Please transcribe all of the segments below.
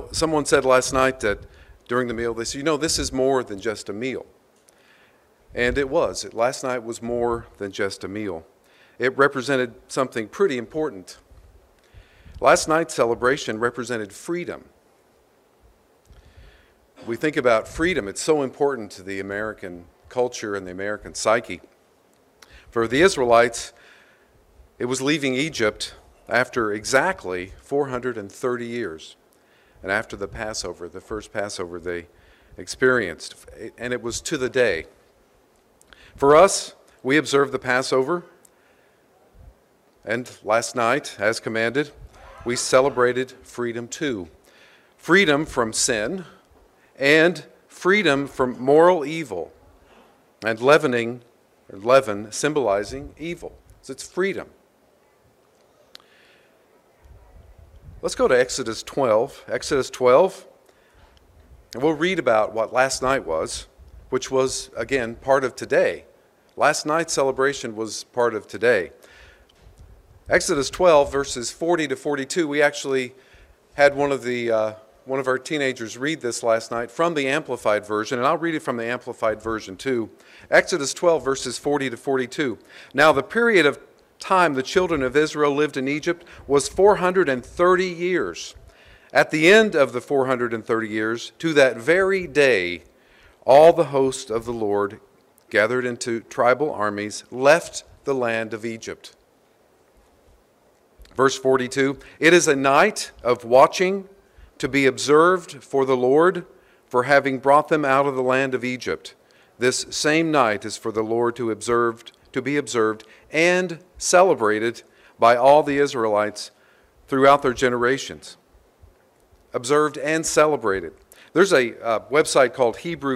someone said last night that during the meal, they said, this is more than just a meal. And it was. Last night was more than just a meal. It represented something pretty important. Last night's celebration represented freedom. We think about freedom. It's so important to the American culture and the American psyche. For the Israelites, it was leaving Egypt after exactly 430 years. And after the Passover, the first Passover they experienced. And it was to the day. For us, we observed the Passover. And last night, as commanded, we celebrated freedom too. Freedom from sin and freedom from moral evil. And leaven symbolizing evil. So it's freedom. Let's go to Exodus 12. Exodus 12, and we'll read about what last night was, which was, again, part of today. Last night's celebration was part of today. Exodus 12, verses 40 to 42, we actually had one of our teenagers read this last night from the Amplified Version, and I'll read it from the Amplified Version too. Exodus 12, verses 40 to 42. Now the period of time the children of Israel lived in Egypt was 430 years. At the end of the 430 years, to that very day, all the host of the Lord, gathered into tribal armies, left the land of Egypt. Verse 42, it is a night of watching to be observed for the Lord, for having brought them out of the land of Egypt. This same night is for the Lord to be observed and celebrated by all the Israelites throughout their generations. Observed and celebrated. There's a website called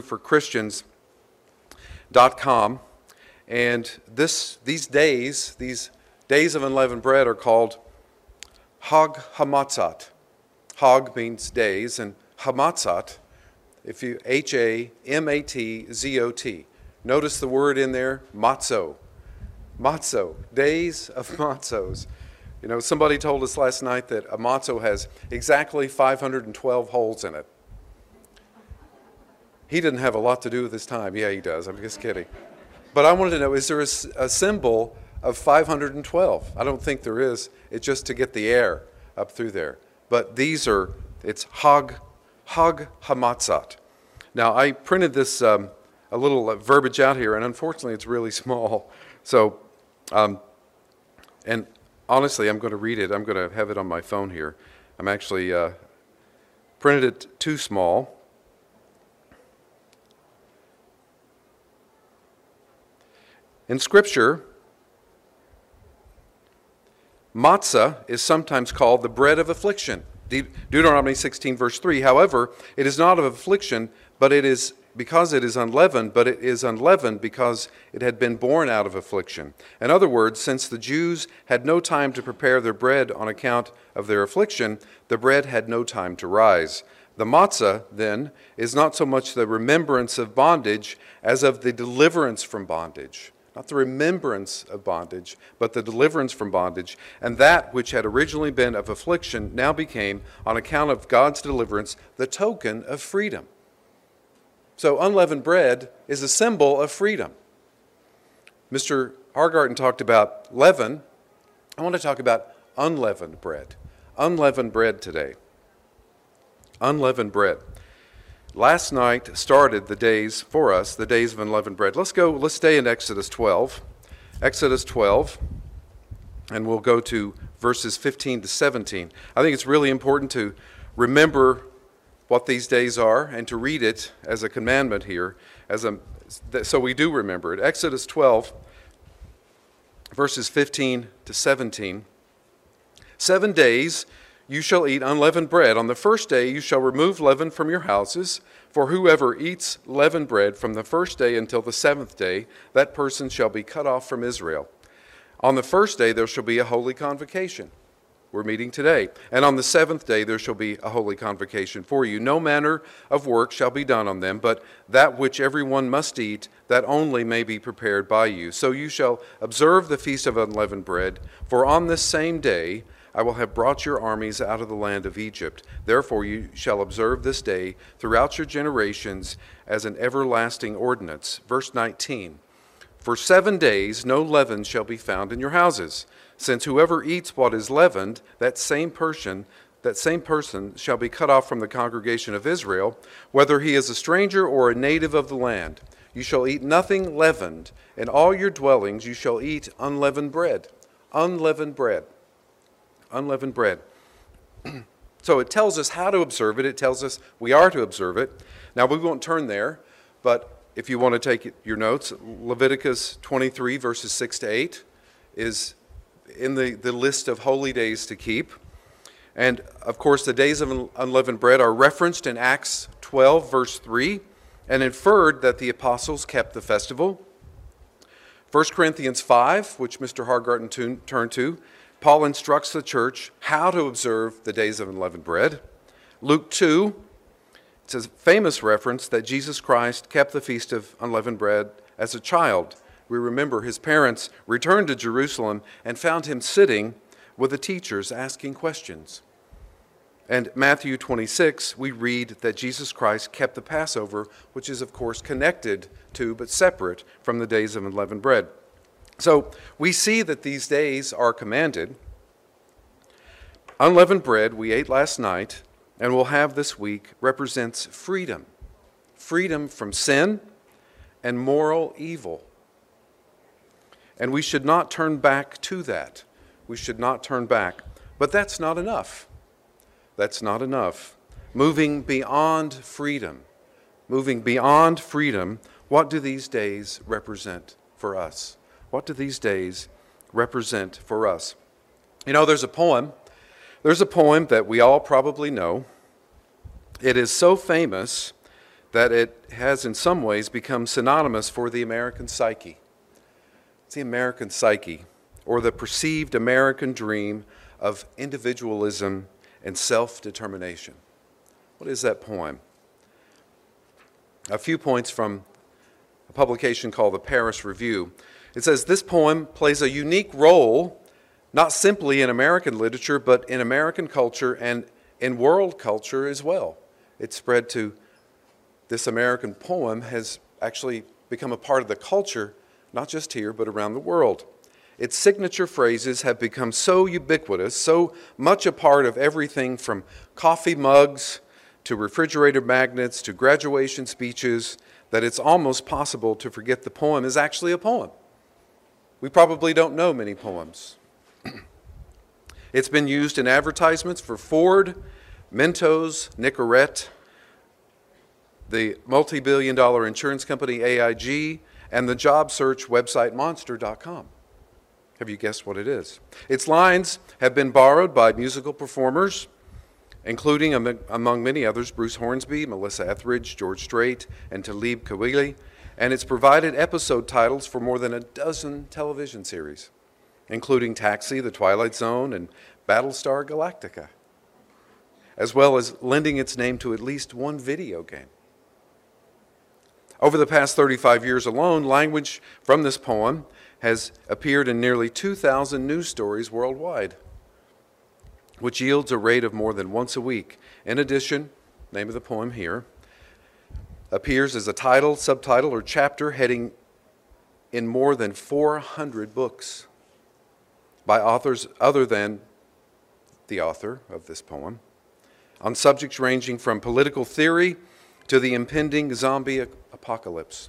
HebrewForChristians.com, and these days of unleavened bread are called Hag Hamatzot. Hag means days, and Hamatzot, Hamatzot. Notice the word in there, matzo. Matzo, days of matzos. Somebody told us last night that a matzo has exactly 512 holes in it. He didn't have a lot to do with his time. Yeah, he does. I'm just kidding. But I wanted to know, is there a symbol of 512? I don't think there is. It's just to get the air up through there. But it's Hag Hamatzot. Now, I printed this a little verbiage out here, and unfortunately it's really small. So, and honestly, I'm going to read it. I'm going to have it on my phone here. I'm actually printed it too small. In Scripture, matzah is sometimes called the bread of affliction. Deuteronomy 16, verse 3. However, it is not of affliction, but it is because it is unleavened, but it is unleavened because it had been born out of affliction. In other words, since the Jews had no time to prepare their bread on account of their affliction, the bread had no time to rise. The matzah, then, is not so much the remembrance of bondage as of the deliverance from bondage. Not the remembrance of bondage, but the deliverance from bondage. And that which had originally been of affliction now became, on account of God's deliverance, the token of freedom. So unleavened bread is a symbol of freedom. Mr. Hargarten talked about leaven. I want to talk about unleavened bread. Unleavened bread today. Unleavened bread. Last night started the days for us, the days of unleavened bread. Let's stay in Exodus 12. Exodus 12, and we'll go to verses 15 to 17. I think it's really important to remember what these days are and to read it as a commandment here, so we do remember it. Exodus 12, verses 15 to 17. 7 days you shall eat unleavened bread. On the first day you shall remove leaven from your houses, for whoever eats leavened bread from the first day until the 7th day, that person shall be cut off from Israel. On the first day there shall be a holy convocation. We're meeting today. And on the 7th day there shall be a holy convocation for you. No manner of work shall be done on them, but that which everyone must eat, that only may be prepared by you. So you shall observe the feast of unleavened bread, for on this same day I will have brought your armies out of the land of Egypt. Therefore you shall observe this day throughout your generations as an everlasting ordinance. Verse 19. For 7 days no leaven shall be found in your houses, since whoever eats what is leavened, that same person shall be cut off from the congregation of Israel, whether he is a stranger or a native of the land. You shall eat nothing leavened. In all your dwellings you shall eat unleavened bread. Unleavened bread. Unleavened bread. So it tells us how to observe it. It tells us we are to observe it. Now we won't turn there, but if you want to take your notes, Leviticus 23 verses 6 to 8 is in the list of holy days to keep. And of course the days of unleavened bread are referenced in Acts 12 verse 3 and inferred that the apostles kept the festival. 1 Corinthians 5, which Mr. Hargarten turned to, Paul instructs the church how to observe the days of unleavened bread. Luke 2, it's a famous reference that Jesus Christ kept the feast of unleavened bread as a child. We remember his parents returned to Jerusalem and found him sitting with the teachers asking questions. And Matthew 26, we read that Jesus Christ kept the Passover, which is, of course, connected to but separate from the days of unleavened bread. So we see that these days are commanded. Unleavened bread we ate last night and will have this week represents freedom. Freedom from sin and moral evil. And we should not turn back to that. We should not turn back. But that's not enough. That's not enough. Moving beyond freedom. Moving beyond freedom, what do these days represent for us? What do these days represent for us? You know, there's a poem that we all probably know. It is so famous that it has in some ways become synonymous for the American psyche. It's the American psyche, or the perceived American dream of individualism and self-determination. What is that poem? A few points from a publication called the Paris Review. It says, this poem plays a unique role, not simply in American literature, but in American culture and in world culture as well. It's spread to, this American poem has actually become a part of the culture, not just here, but around the world. Its signature phrases have become so ubiquitous, so much a part of everything from coffee mugs to refrigerator magnets to graduation speeches that it's almost possible to forget the poem is actually a poem. We probably don't know many poems. It's been used in advertisements for Ford, Mentos, Nicorette, the multi-billion-dollar insurance company AIG, and the job search website Monster.com. Have you guessed what it is? Its lines have been borrowed by musical performers, including, among many others, Bruce Hornsby, Melissa Etheridge, George Strait, and Talib Kweli, and it's provided episode titles for more than a dozen television series, including Taxi, The Twilight Zone, and Battlestar Galactica, as well as lending its name to at least one video game. Over the past 35 years alone, language from this poem has appeared in nearly 2,000 news stories worldwide, which yields a rate of more than once a week. In addition, name of the poem here, appears as a title, subtitle, or chapter heading in more than 400 books by authors other than the author of this poem, on subjects ranging from political theory to the impending zombie apocalypse.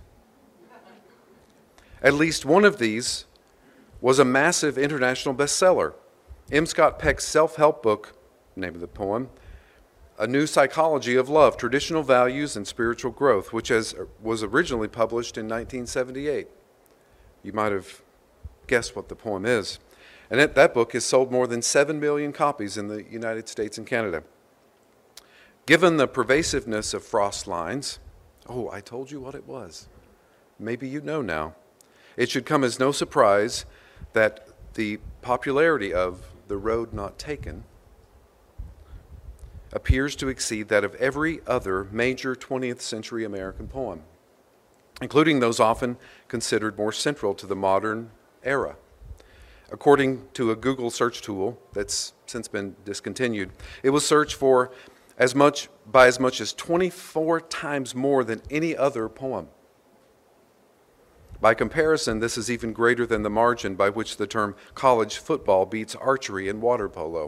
At least one of these was a massive international bestseller. M. Scott Peck's self-help book, name of the poem, A New Psychology of Love, Traditional Values and Spiritual Growth, which was originally published in 1978. You might have guessed what the poem is. And that book has sold more than 7 million copies in the United States and Canada. Given the pervasiveness of Frost's lines, oh, I told you what it was. Maybe you know now. It should come as no surprise that the popularity of The Road Not Taken appears to exceed that of every other major 20th century American poem, including those often considered more central to the modern era. According to a Google search tool that's since been discontinued, it was searched for by as much as 24 times more than any other poem. By comparison, this is even greater than the margin by which the term college football beats archery and water polo.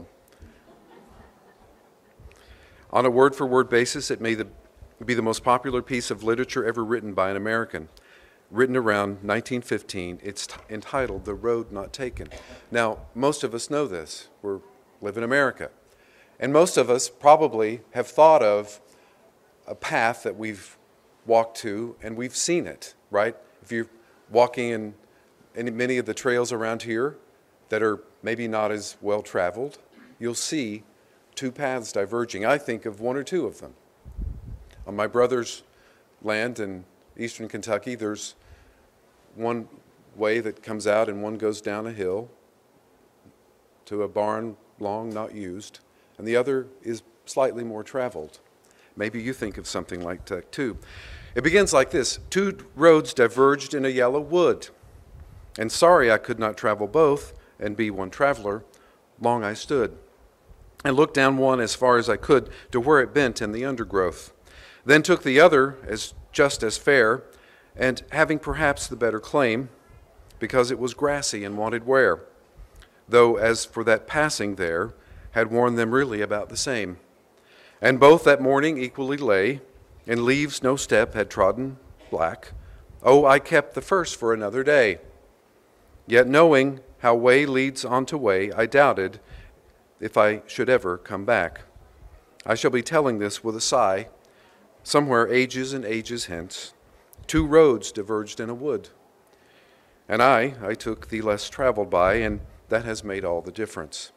On a word-for-word basis, it may be the most popular piece of literature ever written by an American. Written around 1915, it's entitled The Road Not Taken. Now, most of us know this. We live in America. And most of us probably have thought of a path that we've walked to, and we've seen it, right? If you're walking in many of the trails around here that are maybe not as well traveled, you'll see two paths diverging. I think of one or two of them. On my brother's land in eastern Kentucky, there's one way that comes out and one goes down a hill to a barn long not used, and the other is slightly more traveled. Maybe you think of something like that too. It begins like this: two roads diverged in a yellow wood, and sorry I could not travel both and be one traveler. Long I stood, and looked down one as far as I could to where it bent in the undergrowth. Then took the other as just as fair, and having perhaps the better claim, because it was grassy and wanted wear, though as for that passing there, had worn them really about the same. And both that morning equally lay, and leaves no step had trodden black. Oh, I kept the first for another day. Yet knowing how way leads on to way, I doubted if I should ever come back. I shall be telling this with a sigh. Somewhere ages and ages hence, two roads diverged in a wood. And I took the less traveled by, and that has made all the difference.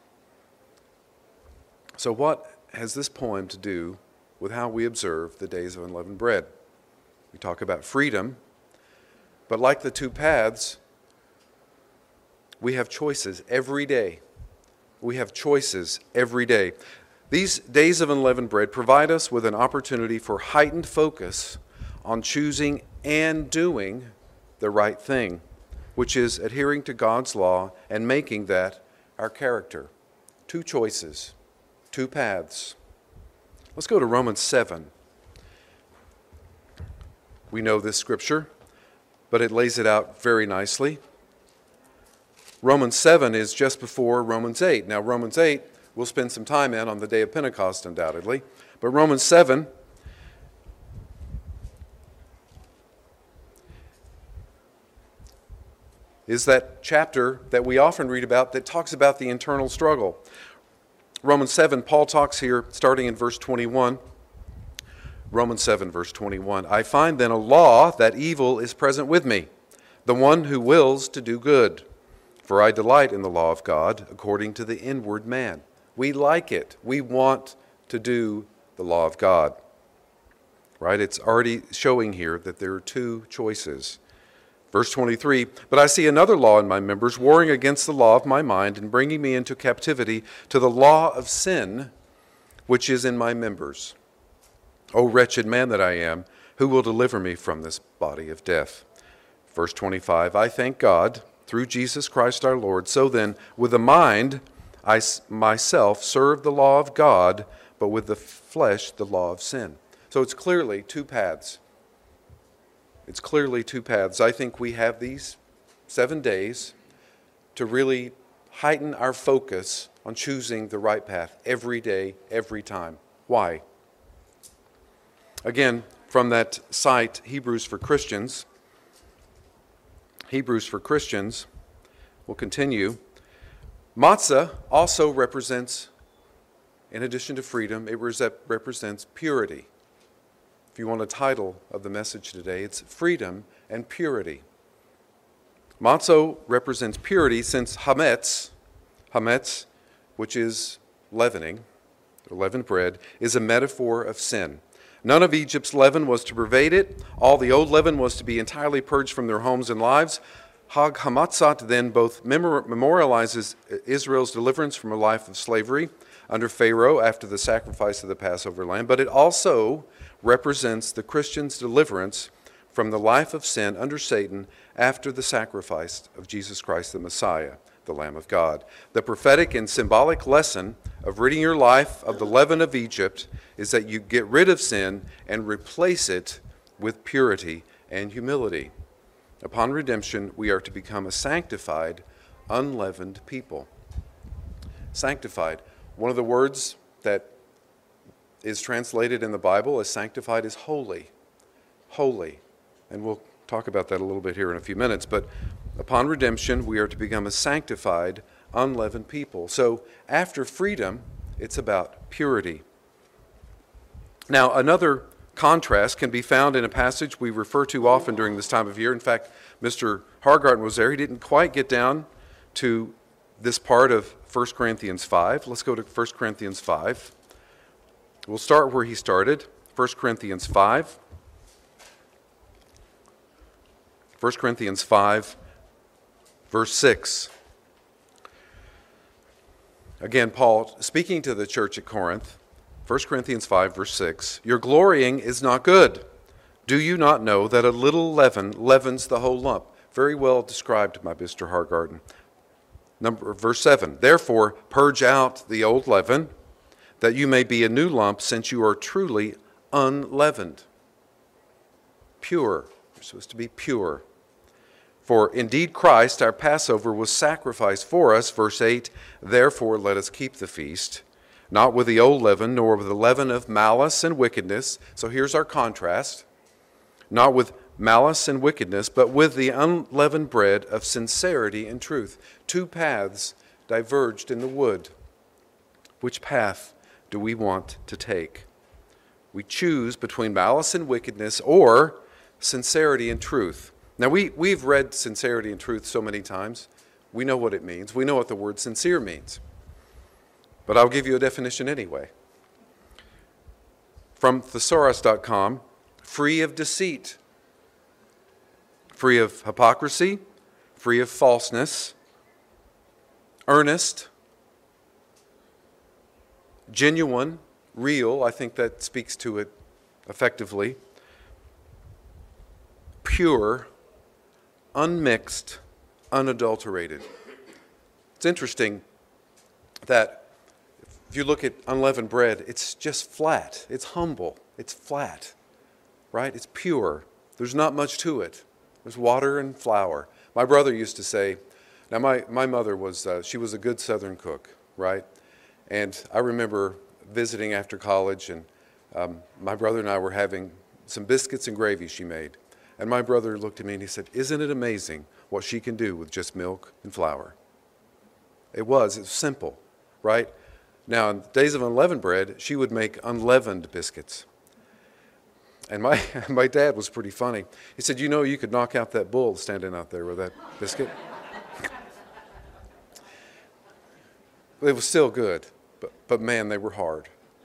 So what has this poem to do with how we observe the days of unleavened bread? We talk about freedom, but like the two paths, we have choices every day. We have choices every day. These days of unleavened bread provide us with an opportunity for heightened focus on choosing and doing the right thing, which is adhering to God's law and making that our character. Two choices, two paths. Let's go to Romans 7. We know this scripture, but it lays it out very nicely. Romans 7 is just before Romans 8. Now, Romans 8 we'll spend some time in on the day of Pentecost, undoubtedly. But Romans 7 is that chapter that we often read about that talks about the internal struggle. Romans 7, Paul talks here, starting in verse 21. Romans 7, verse 21. I find then a law that evil is present with me, the one who wills to do good. For I delight in the law of God according to the inward man. We like it. We want to do the law of God. Right? It's already showing here that there are two choices. Verse 23, but I see another law in my members, warring against the law of my mind and bringing me into captivity to the law of sin, which is in my members. O wretched man that I am, who will deliver me from this body of death? Verse 25, I thank God through Jesus Christ our Lord. So then, with the mind, I myself serve the law of God, but with the flesh, the law of sin. So it's clearly two paths. It's clearly two paths. I think we have these 7 days to really heighten our focus on choosing the right path every day, every time. Why? Again, from that site, Hebrews for Christians, we'll continue. Matzah also represents, in addition to freedom, it represents purity. If you want a title of the message today, it's Freedom and Purity. Matzah represents purity since hametz, which is leavening, or leavened bread, is a metaphor of sin. None of Egypt's leaven was to pervade it. All the old leaven was to be entirely purged from their homes and lives. Hag Hamatzat then both memorializes Israel's deliverance from a life of slavery under Pharaoh after the sacrifice of the Passover lamb, but it also represents the Christian's deliverance from the life of sin under Satan after the sacrifice of Jesus Christ the Messiah, the Lamb of God. The prophetic and symbolic lesson of ridding your life of the leaven of Egypt is that you get rid of sin and replace it with purity and humility. Upon redemption, we are to become a sanctified, unleavened people. Sanctified. One of the words that is translated in the Bible as sanctified is holy. Holy. And we'll talk about that a little bit here in a few minutes. But upon redemption, we are to become a sanctified, unleavened people. So after freedom, it's about purity. Now, another contrast can be found in a passage we refer to often during this time of year. In fact, Mr. Hargarten was there. He didn't quite get down to this part of 1 Corinthians 5. Let's go to 1 Corinthians 5. We'll start where he started, 1 Corinthians 5. 1 Corinthians 5, verse 6. Again, Paul, speaking to the church at Corinth, 1 Corinthians 5, verse 6, "Your glorying is not good. Do you not know that a little leaven leavens the whole lump?" Very well described by Mr. Hargarten. Verse 7, "Therefore purge out the old leaven, that you may be a new lump, since you are truly unleavened." Pure. You're supposed to be pure. "For indeed Christ, our Passover, was sacrificed for us." Verse 8, "Therefore let us keep the feast, not with the old leaven, nor with the leaven of malice and wickedness." So here's our contrast. "Not with malice and wickedness, but with the unleavened bread of sincerity and truth." Two paths diverged in the wood. Which path do we want to take? We choose between malice and wickedness or sincerity and truth. Now, we've read sincerity and truth so many times. We know what it means. We know what the word sincere means. But I'll give you a definition anyway. From thesaurus.com, free of deceit, free of hypocrisy, free of falseness, earnest, genuine, real, I think that speaks to it effectively, pure, unmixed, unadulterated. It's interesting that if you look at unleavened bread, it's just flat. It's humble. It's flat, right? It's pure. There's not much to it. There's water and flour. My brother used to say, now my mother was, she was a good Southern cook, right? And I remember visiting after college, and my brother and I were having some biscuits and gravy she made. And my brother looked at me and he said, "Isn't it amazing what she can do with just milk and flour?" It was simple, right? Now, in the days of unleavened bread, she would make unleavened biscuits. And my dad was pretty funny. He said, "You know, you could knock out that bull standing out there with that biscuit." It was still good, but man, they were hard.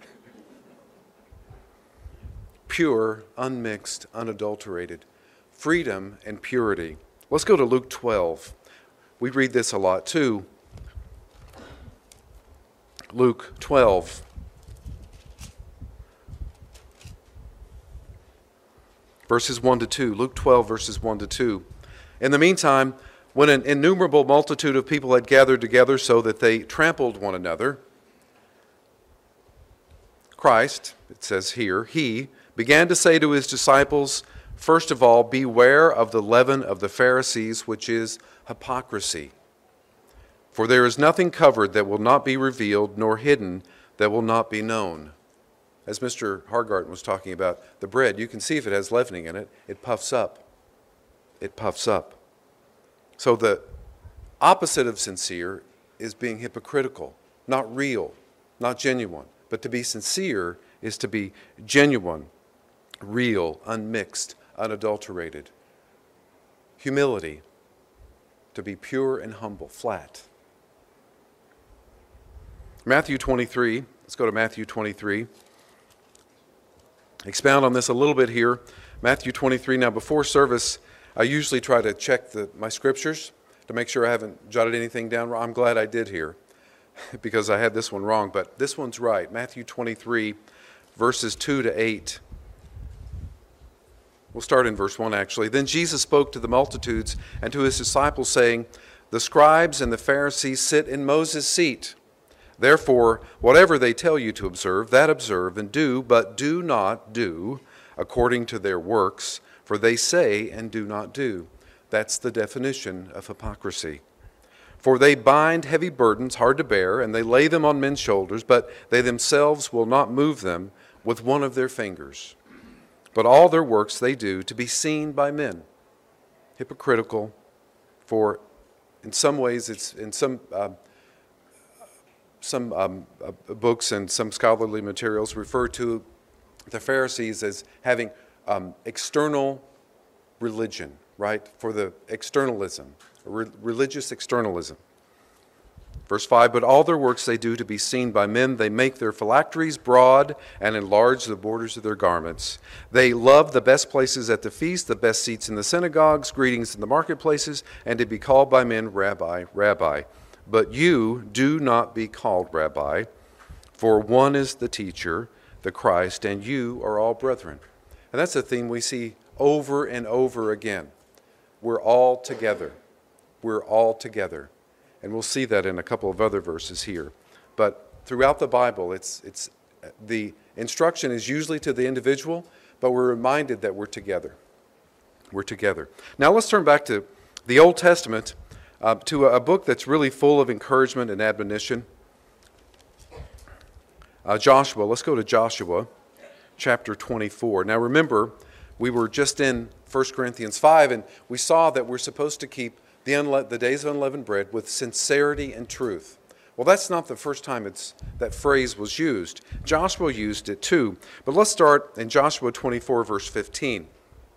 Pure, unmixed, unadulterated. Freedom and purity. Let's go to Luke 12. We read this a lot too. Luke 12. Verses 1 to 2. Luke 12, verses 1 to 2. "In the meantime, when an innumerable multitude of people had gathered together so that they trampled one another, Christ," it says here, "he began to say to his disciples, 'First of all, beware of the leaven of the Pharisees, which is hypocrisy. For there is nothing covered that will not be revealed, nor hidden that will not be known.'" As Mr. Hargarten was talking about the bread, you can see if it has leavening in it, it puffs up. It puffs up. So the opposite of sincere is being hypocritical, not real, not genuine. But to be sincere is to be genuine, real, unmixed, unadulterated. Humility, to be pure and humble, flat. Matthew 23, let's go to Matthew 23. Expound on this a little bit here. Matthew 23, now before service, I usually try to check my scriptures to make sure I haven't jotted anything down wrong. I'm glad I did here because I had this one wrong, but this one's right. Matthew 23, verses 2 to 8. We'll start in verse 1 actually. "Then Jesus spoke to the multitudes and to his disciples, saying, The scribes and the Pharisees sit in Moses' seat. Therefore, whatever they tell you to observe, that observe and do, but do not do according to their works, for they say and do not do. That's the definition of hypocrisy. For they bind heavy burdens hard to bear, and they lay them on men's shoulders, but they themselves will not move them with one of their fingers. But all their works they do to be seen by men. Hypocritical, for in some ways it's in some books and some scholarly materials refer to the Pharisees as having external religion, right? For the externalism, religious externalism. Verse 5, but all their works they do to be seen by men. They make their phylacteries broad and enlarge the borders of their garments. They love the best places at the feast, the best seats in the synagogues, greetings in the marketplaces, and to be called by men, Rabbi, Rabbi. But you do not be called Rabbi, for one is the teacher, the Christ, and you are all brethren. And that's a theme we see over and over again. We're all together. We're all together. And we'll see that in a couple of other verses here. But throughout the Bible, it's the instruction is usually to the individual, but we're reminded that we're together. We're together. Now let's turn back to the Old Testament, to a book that's really full of encouragement and admonition. Joshua. Let's go to Joshua chapter 24. Now remember, we were just in 1 Corinthians 5, and we saw that we're supposed to keep the days of unleavened bread with sincerity and truth. Well, that's not the first time that phrase was used. Joshua used it too. But let's start in Joshua 24, verse 15.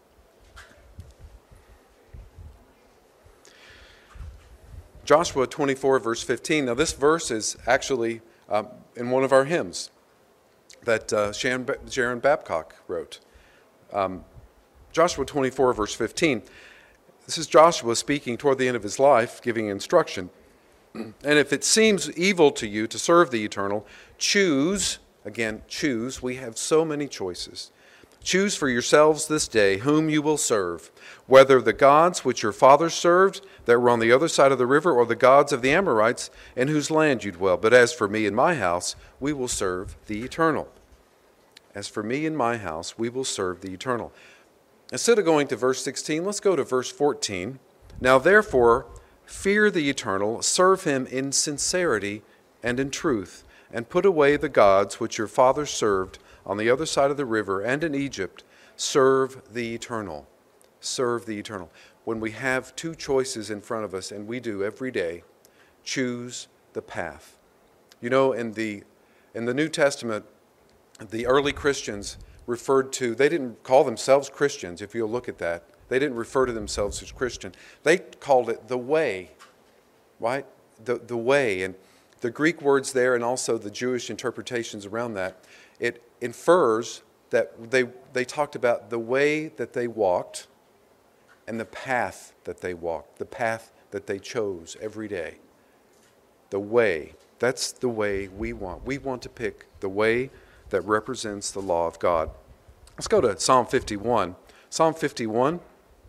Joshua 24, verse 15. Now, this verse is actually in one of our hymns that Sharon Babcock wrote. Joshua 24, verse 15. This is Joshua speaking toward the end of his life, giving instruction. And if it seems evil to you to serve the eternal, choose, again, choose. We have so many choices. Choose for yourselves this day whom you will serve, whether the gods which your fathers served that were on the other side of the river, or the gods of the Amorites in whose land you dwell. But as for me and my house, we will serve the eternal. As for me and my house, we will serve the eternal. Instead of going to verse 16, let's go to verse 14. Now therefore, fear the eternal, serve him in sincerity and in truth, and put away the gods which your fathers served on the other side of the river and in Egypt. Serve the eternal. Serve the eternal. When we have two choices in front of us, and we do every day, choose the path. You know, in the New Testament, the early Christians referred to, they didn't call themselves Christians, if you'll look at that. They didn't refer to themselves as Christian. They called it the way, right? The way. And the Greek words there, and also the Jewish interpretations around that, it infers that they talked about the way that they walked and the path that they walked, the path that they chose every day. The way. That's the way we want. We want to pick the way that represents the law of God. Let's go to Psalm 51. Psalm 51.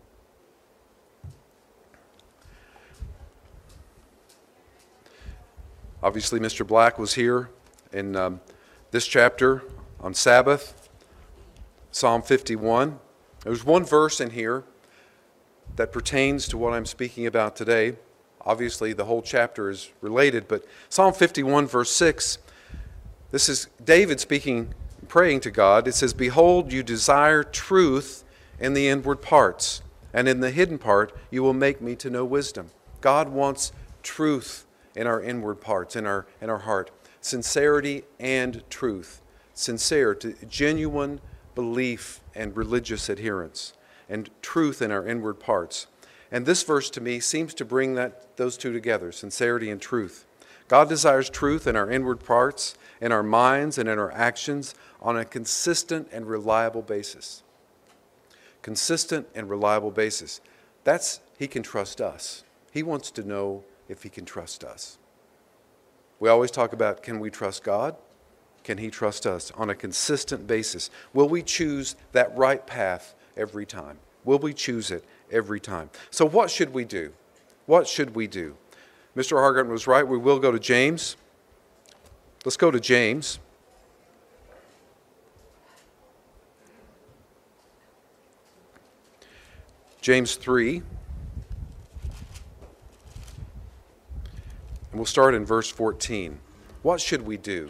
Obviously, Mr. Black was here in this chapter on Sabbath. Psalm 51. There's one verse in here that pertains to what I'm speaking about today. Obviously, the whole chapter is related, but Psalm 51, verse 6, this is David speaking, praying to God. It says, behold, you desire truth in the inward parts, and in the hidden part you will make me to know wisdom. God wants truth in our inward parts, in our heart. Sincerity and truth. Sincere, genuine belief and religious adherence, and truth in our inward parts. And this verse to me seems to bring those two together, sincerity and truth. God desires truth in our inward parts, in our minds, and in our actions on a consistent and reliable basis. Consistent and reliable basis. He can trust us. He wants to know if he can trust us. We always talk about, can we trust God? Can he trust us on a consistent basis? Will we choose that right path every time? Will we choose it every time? So what should we do? What should we do? Mr. Hargant was right. We will go to James. Let's go to James. James 3. And we'll start in verse 14. What should we do?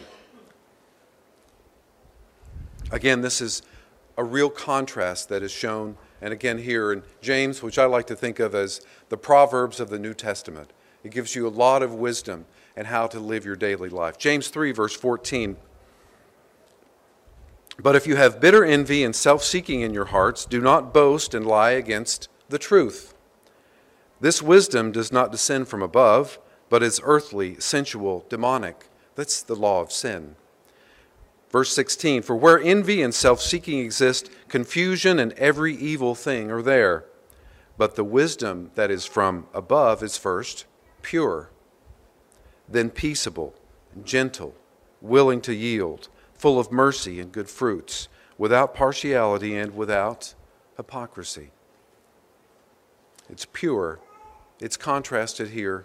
Again, this is a real contrast that is shown, and again here in James, which I like to think of as the Proverbs of the New Testament. It gives you a lot of wisdom in how to live your daily life. James 3, verse 14. But if you have bitter envy and self-seeking in your hearts, do not boast and lie against the truth. This wisdom does not descend from above, but is earthly, sensual, demonic. That's the law of sin. Verse 16, for where envy and self-seeking exist, confusion and every evil thing are there. But the wisdom that is from above is first pure, then peaceable, gentle, willing to yield, full of mercy and good fruits, without partiality and without hypocrisy. It's pure. It's contrasted here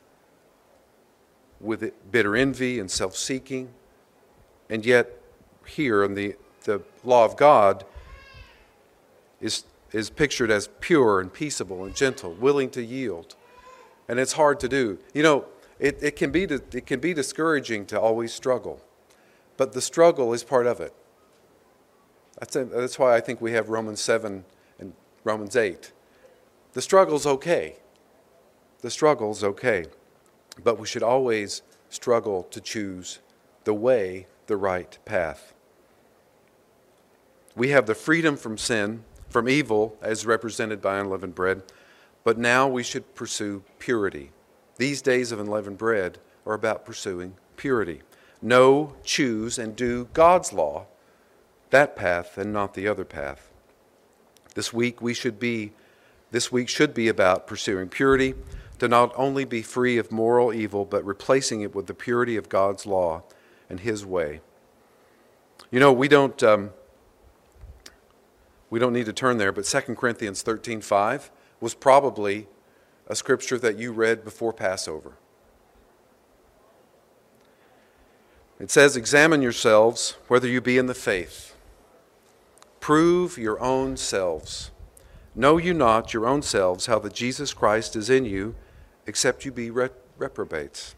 with bitter envy and self-seeking. And yet here in the law of God is pictured as pure and peaceable and gentle, willing to yield. And it's hard to do. You know, it can be discouraging to always struggle. But the struggle is part of it. That's why I think we have Romans 7 and Romans 8. The struggle's okay. The struggle's okay. But we should always struggle to choose the way, the right path. We have the freedom from sin, from evil, as represented by unleavened bread, but now we should pursue purity. These days of unleavened bread are about pursuing purity. Know, choose, and do God's law, that path and not the other path. This week should be about pursuing purity, to not only be free of moral evil, but replacing it with the purity of God's law and His way. You know, we don't need to turn there, but 2 Corinthians 13:5 was probably a scripture that you read before Passover. It says, examine yourselves whether you be in the faith. Prove your own selves. Know you not your own selves how that Jesus Christ is in you, except you be reprobates.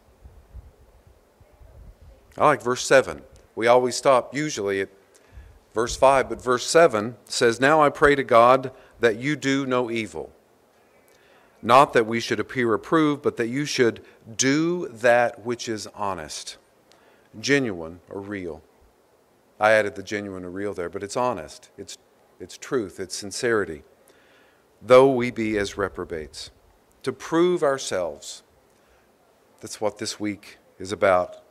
I like verse 7. We always stop usually at verse 5, but verse 7 says, now I pray to God that you do no evil. Not that we should appear approved, but that you should do that which is honest, genuine or real. I added the genuine or real there, but it's honest. It's truth. It's sincerity. Though we be as reprobates. To prove ourselves. That's what this week is about.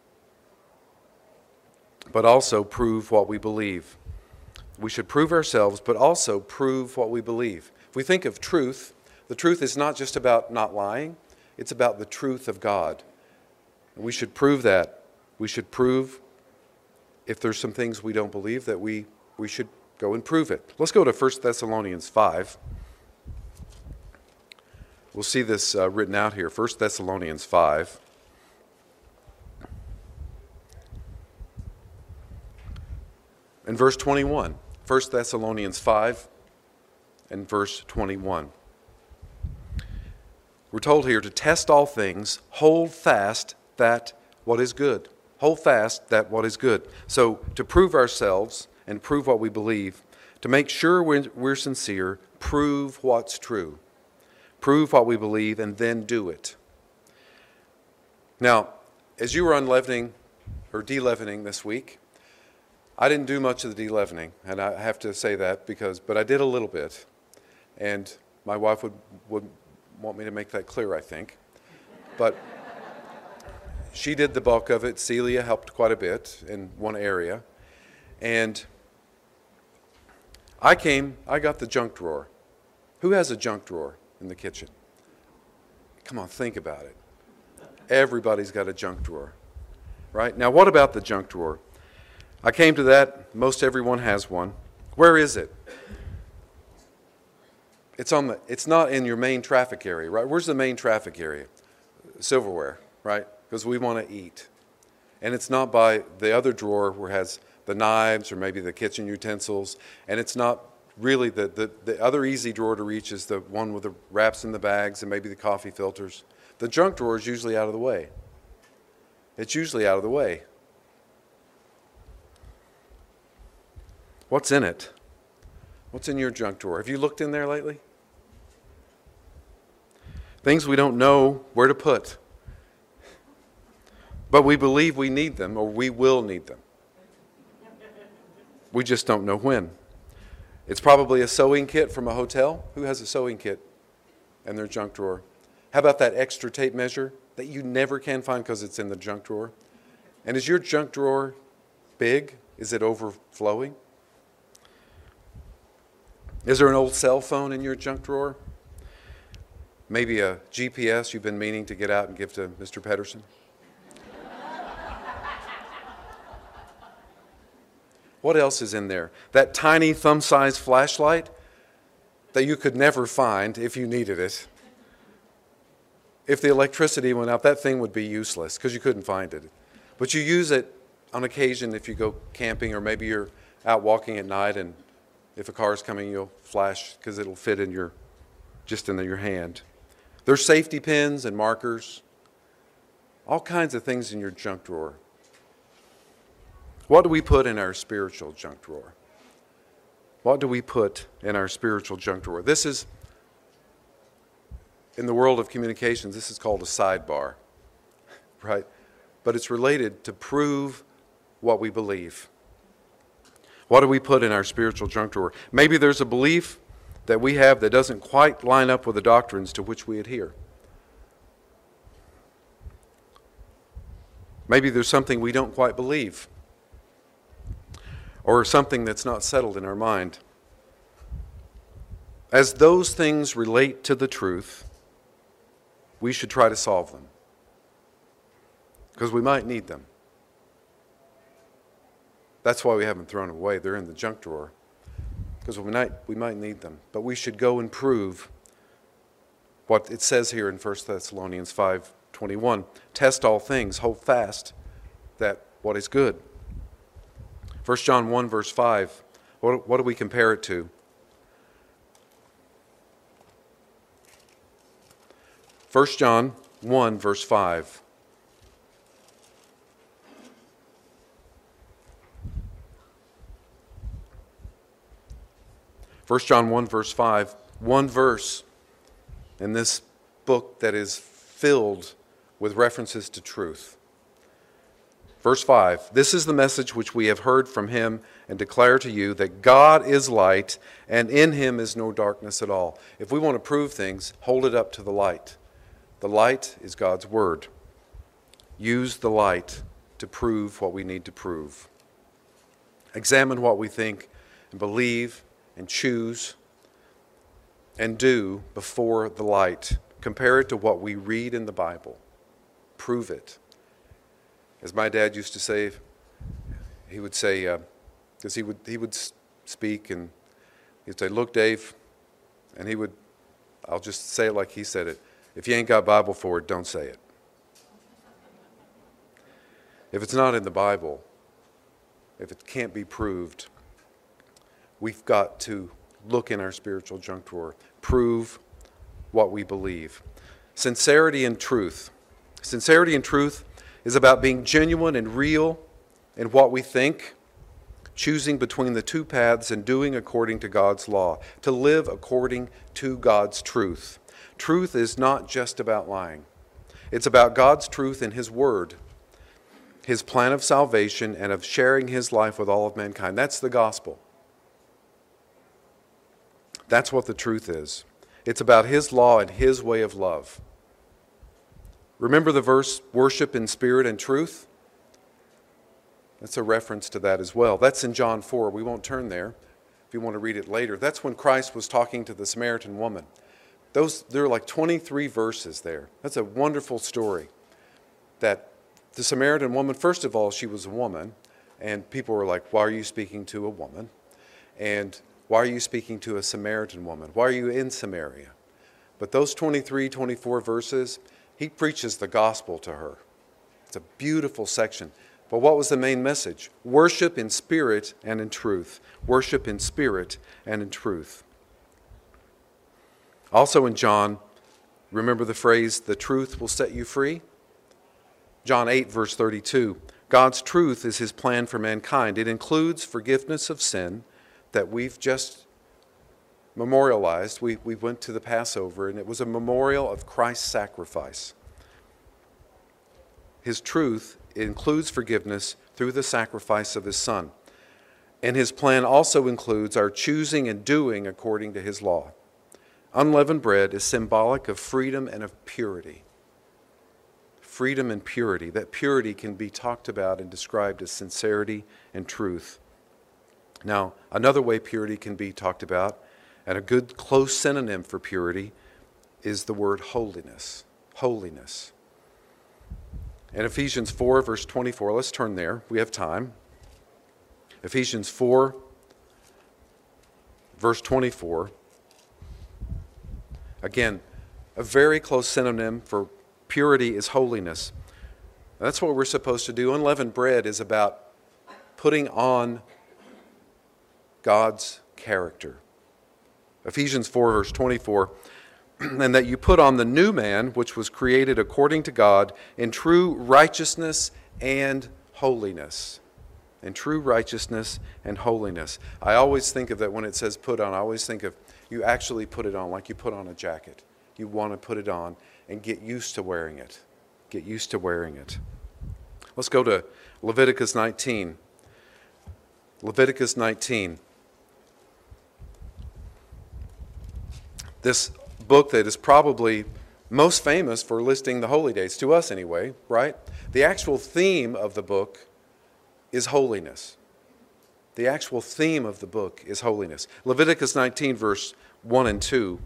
But also prove what we believe. We should prove ourselves, but also prove what we believe. If we think of truth, the truth is not just about not lying. It's about the truth of God. We should prove that. We should prove if there's some things we don't believe that we should go and prove it. Let's go to 1 Thessalonians 5. We'll see this written out here. 1 Thessalonians 5. And verse 21. 1 Thessalonians 5 and verse 21. We're told here to test all things, hold fast that what is good. Hold fast that what is good. So to prove ourselves and prove what we believe, to make sure we're sincere, prove what's true. Prove what we believe and then do it. Now, as you were unleavening or de-leavening this week, I didn't do much of the de-leavening, and I have to say that but I did a little bit. And my wife would want me to make that clear, I think. But she did the bulk of it. Celia helped quite a bit in one area. And I got the junk drawer. Who has a junk drawer in the kitchen? Come on, think about it. Everybody's got a junk drawer, right? Now, what about the junk drawer? I came to that. Most everyone has one. Where is it? It's not in your main traffic area, right? Where's the main traffic area? Silverware, right? Because we want to eat. And it's not by the other drawer where it has the knives or maybe the kitchen utensils. And it's not really the other easy drawer to reach is the one with the wraps in the bags and maybe the coffee filters. The junk drawer is usually out of the way. It's usually out of the way. What's in it? What's in your junk drawer? Have you looked in there lately? Things we don't know where to put. But we believe we need them, or we will need them. We just don't know when. It's probably a sewing kit from a hotel. Who has a sewing kit in their junk drawer? How about that extra tape measure that you never can find because it's in the junk drawer? And is your junk drawer big? Is it overflowing? Is there an old cell phone in your junk drawer? Maybe a GPS you've been meaning to get out and give to Mr. Pedersen? What else is in there? That tiny thumb-sized flashlight that you could never find if you needed it. If the electricity went out, that thing would be useless because you couldn't find it. But you use it on occasion if you go camping, or maybe you're out walking at night, and if a car is coming, you'll flash because it'll fit in your hand. There's safety pins and markers, all kinds of things in your junk drawer. What do we put in our spiritual junk drawer? What do we put in our spiritual junk drawer? This is, in the world of communications, this is called a sidebar, right? But it's related to prove what we believe. What do we put in our spiritual junk drawer? Maybe there's a belief that we have that doesn't quite line up with the doctrines to which we adhere. Maybe there's something we don't quite believe, or something that's not settled in our mind. As those things relate to the truth, we should try to solve them, because we might need them. That's why we haven't thrown them away. They're in the junk drawer, because we might need them. But we should go and prove what it says here in 1 Thessalonians 5:21. Test all things, hold fast that what is good. 1 John 1, verse 5, what do we compare it to? 1 John 1, verse 5. First John 1, verse 5, one verse in this book that is filled with references to truth. Verse 5, this is the message which we have heard from him and declare to you, that God is light, and in him is no darkness at all. If we want to prove things, hold it up to the light. The light is God's word. Use the light to prove what we need to prove. Examine what we think and believe and choose and do before the light. Compare it to what we read in the Bible. Prove it. As my dad used to say, he would say, because he would speak, and he'd say, look, Dave, and I'll just say it like he said it, if you ain't got Bible for it, don't say it. If it's not in the Bible, if it can't be proved, we've got to look in our spiritual junk drawer, prove what we believe. Sincerity and truth. Sincerity and truth is about being genuine and real in what we think, choosing between the two paths and doing according to God's law, to live according to God's truth. Truth is not just about lying. It's about God's truth in his word, his plan of salvation, and of sharing his life with all of mankind. That's the gospel. That's what the truth is. It's about his law and his way of love. Remember the verse, worship in spirit and truth? That's a reference to that as well. That's in John 4. We won't turn there if you want to read it later. That's when Christ was talking to the Samaritan woman. There are like 23 verses there. That's a wonderful story. That the Samaritan woman, first of all, she was a woman, and people were like, why are you speaking to a woman? And Why are you speaking to a Samaritan woman? Why are you in Samaria? But those 23, 24 verses, he preaches the gospel to her. It's a beautiful section. But what was the main message? Worship in spirit and in truth. Worship in spirit and in truth. Also in John, remember the phrase, the truth will set you free? John 8, verse 32. God's truth is his plan for mankind. It includes forgiveness of sin that we've just memorialized. We went to the Passover, and it was a memorial of Christ's sacrifice. His truth includes forgiveness through the sacrifice of his Son. And his plan also includes our choosing and doing according to his law. Unleavened bread is symbolic of freedom and of purity. Freedom and purity. That purity can be talked about and described as sincerity and truth. Now, another way purity can be talked about, and a good close synonym for purity, is the word holiness. Holiness. In Ephesians 4, verse 24, let's turn there. We have time. Ephesians 4, verse 24. Again, a very close synonym for purity is holiness. That's what we're supposed to do. Unleavened bread is about putting on God's character. Ephesians 4, verse 24, and that you put on the new man, which was created according to God in true righteousness and holiness. In true righteousness and holiness. I always think of that when it says put on. I always think of you actually put it on like you put on a jacket. You want to put it on and get used to wearing it. Get used to wearing it. Let's go to Leviticus 19. Leviticus 19. This book that is probably most famous for listing the holy days, to us anyway, right? The actual theme of the book is holiness. The actual theme of the book is holiness. Leviticus 19, verse 1 and 2.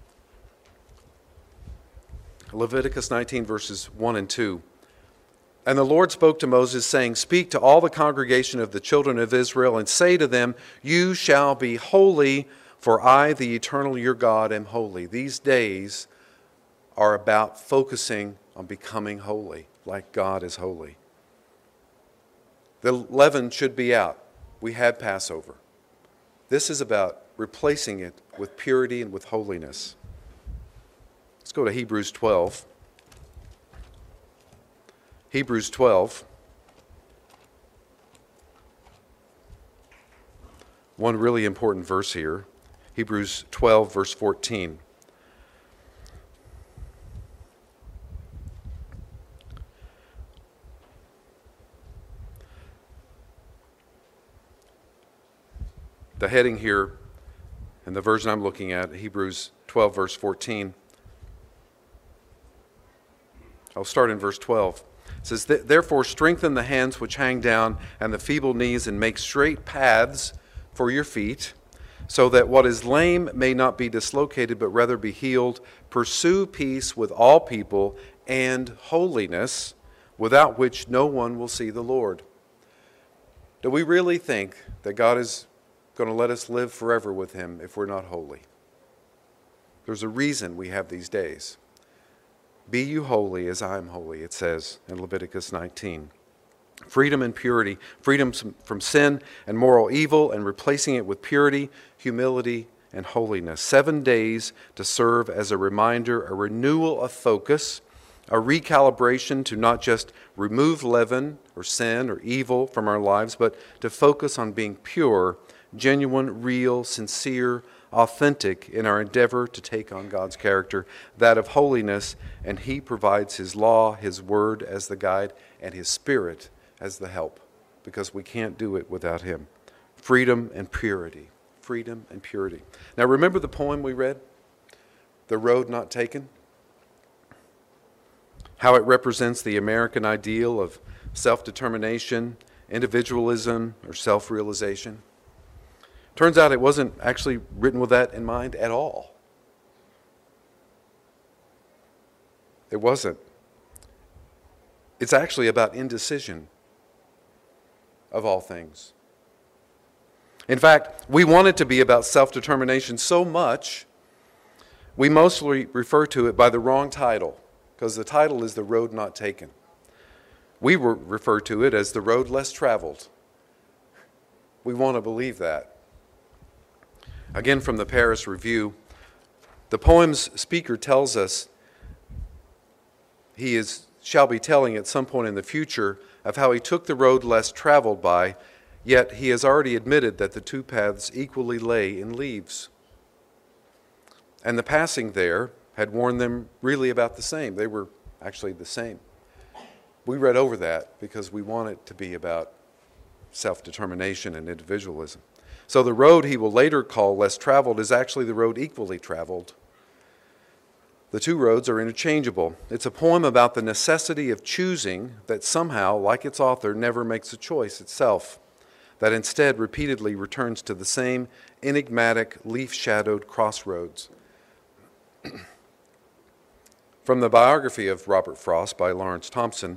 Leviticus 19, verses 1 and 2. And the Lord spoke to Moses, saying, speak to all the congregation of the children of Israel, and say to them, you shall be holy, for I, the eternal your God, am holy. These days are about focusing on becoming holy, like God is holy. The leaven should be out. We had Passover. This is about replacing it with purity and with holiness. Let's go to Hebrews 12. Hebrews 12. One really important verse here. Hebrews 12, verse 14. The heading here, and the version I'm looking at, Hebrews 12, verse 14. I'll start in verse 12. It says, therefore strengthen the hands which hang down and the feeble knees, and make straight paths for your feet, so that what is lame may not be dislocated, but rather be healed. Pursue peace with all people and holiness, without which no one will see the Lord. Do we really think that God is going to let us live forever with him if we're not holy? There's a reason we have these days. Be you holy as I am holy, it says in Leviticus 19. Freedom and purity, freedom from sin and moral evil, and replacing it with purity, humility, and holiness. 7 days to serve as a reminder, a renewal of focus, a recalibration to not just remove leaven or sin or evil from our lives, but to focus on being pure, genuine, real, sincere, authentic in our endeavor to take on God's character, that of holiness, and he provides his law, his word as the guide, and his spirit as the help, because we can't do it without him. Freedom and purity. Freedom and purity. Now remember the poem we read? The Road Not Taken? How it represents the American ideal of self-determination, individualism, or self-realization. Turns out it wasn't actually written with that in mind at all. It wasn't. It's actually about indecision of all things. In fact, we want it to be about self-determination so much, we mostly refer to it by the wrong title, because the title is The Road Not Taken. We refer to it as The Road Less Traveled. We want to believe that. Again, from the Paris Review, the poem's speaker tells us shall be telling at some point in the future of how he took the road less traveled by, yet he has already admitted that the two paths equally lay in leaves. And the passing there had warned them really about the same. They were actually the same. We read over that because we want it to be about self-determination and individualism. So the road he will later call less traveled is actually the road equally traveled. The two roads are interchangeable. It's a poem about the necessity of choosing that somehow, like its author, never makes a choice itself, that instead repeatedly returns to the same enigmatic, leaf-shadowed crossroads. From the biography of Robert Frost by Lawrence Thompson,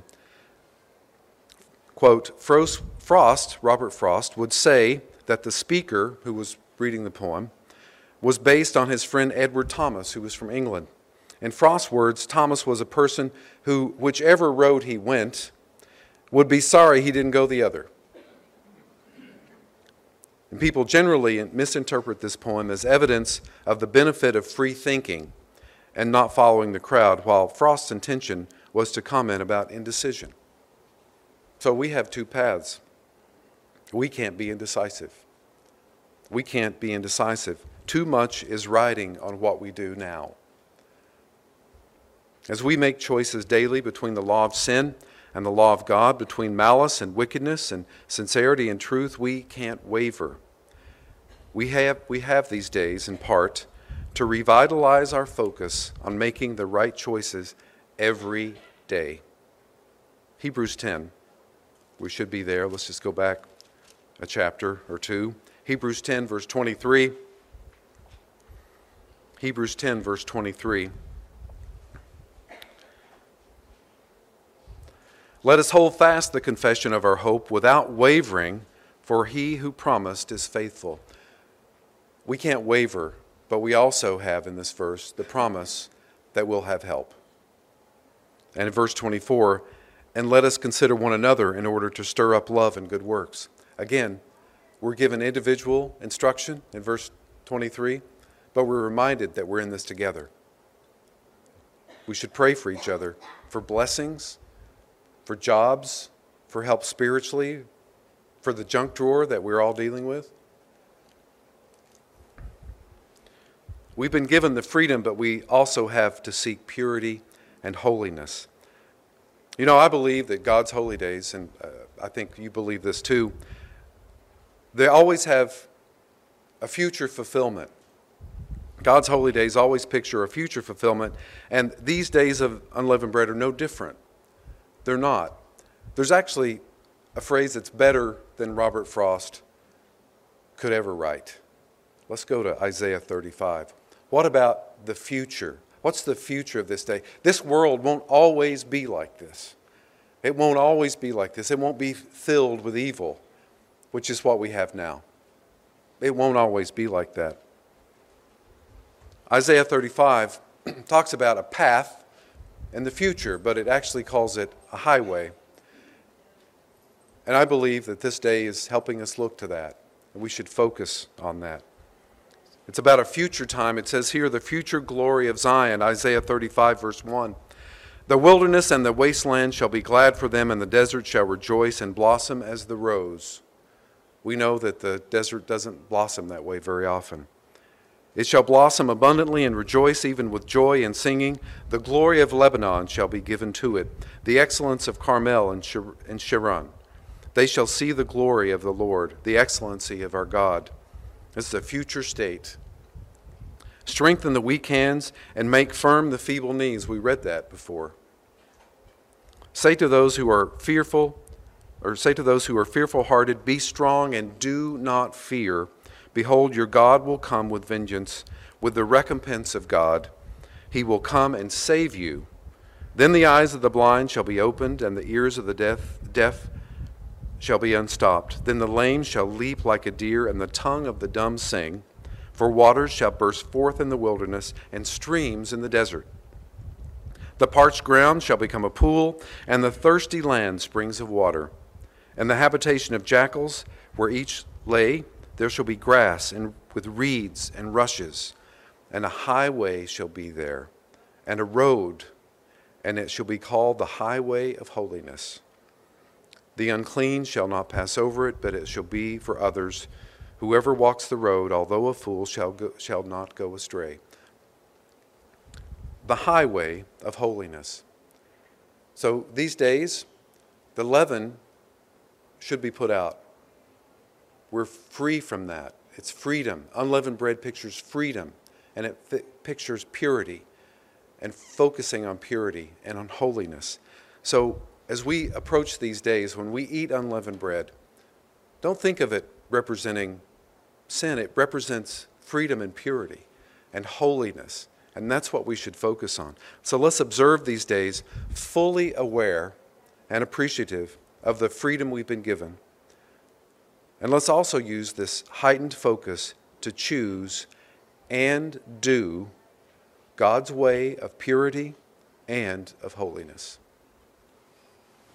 quote, Robert Frost, would say that the speaker, who was reading the poem, was based on his friend Edward Thomas, who was from England. In Frost's words, Thomas was a person who, whichever road he went, would be sorry he didn't go the other. And people generally misinterpret this poem as evidence of the benefit of free thinking and not following the crowd, while Frost's intention was to comment about indecision. So we have two paths. We can't be indecisive. We can't be indecisive. Too much is riding on what we do now. As we make choices daily between the law of sin and the law of God, between malice and wickedness and sincerity and truth, we can't waver. We have these days, in part, to revitalize our focus on making the right choices every day. Hebrews 10. We should be there. Let's just go back a chapter or two. Hebrews 10, verse 23. Hebrews 10, verse 23. Let us hold fast the confession of our hope without wavering, for he who promised is faithful. We can't waver, but we also have in this verse the promise that we'll have help. And in verse 24, and let us consider one another in order to stir up love and good works. Again, we're given individual instruction in verse 23, but we're reminded that we're in this together. We should pray for each other, for blessings, for jobs, for help spiritually, for the junk drawer that we're all dealing with. We've been given the freedom, but we also have to seek purity and holiness. You know, I believe that God's holy days, and I think you believe this too, they always have a future fulfillment. God's holy days always picture a future fulfillment, and these days of unleavened bread are no different. They're not. There's actually a phrase that's better than Robert Frost could ever write. Let's go to Isaiah 35. What about the future? What's the future of this day? This world won't always be like this. It won't always be like this. It won't be filled with evil, which is what we have now. It won't always be like that. Isaiah 35 talks about a path in the future, but it actually calls it a highway. And I believe that this day is helping us look to that, and we should focus on that. It's about a future time. It says here, the future glory of Zion, Isaiah 35, verse 1. The wilderness and the wasteland shall be glad for them, and the desert shall rejoice and blossom as the rose. We know that the desert doesn't blossom that way very often. It shall blossom abundantly and rejoice even with joy and singing. The glory of Lebanon shall be given to it, the excellence of Carmel and Sharon. They shall see the glory of the Lord, the excellency of our God. This is a future state. Strengthen the weak hands and make firm the feeble knees. We read that before. Say to those who are fearful-hearted, be strong and do not fear. Behold, your God will come with vengeance, with the recompense of God. He will come and save you. Then the eyes of the blind shall be opened, and the ears of the deaf shall be unstopped. Then the lame shall leap like a deer, and the tongue of the dumb sing. For waters shall burst forth in the wilderness, and streams in the desert. The parched ground shall become a pool, and the thirsty land springs of water. And the habitation of jackals, where each lay, there shall be grass and with reeds and rushes. And a highway shall be there, and a road, and it shall be called the highway of holiness. The unclean shall not pass over it, but it shall be for others. Whoever walks the road, although a fool, shall not go astray. The highway of holiness. So these days, the leaven should be put out. We're free from that. It's freedom. Unleavened bread pictures freedom, and it pictures purity and focusing on purity and on holiness. So as we approach these days, when we eat unleavened bread, don't think of it representing sin. It represents freedom and purity and holiness, and that's what we should focus on. So let's observe these days fully aware and appreciative of the freedom we've been given. And let's also use this heightened focus to choose and do God's way of purity and of holiness.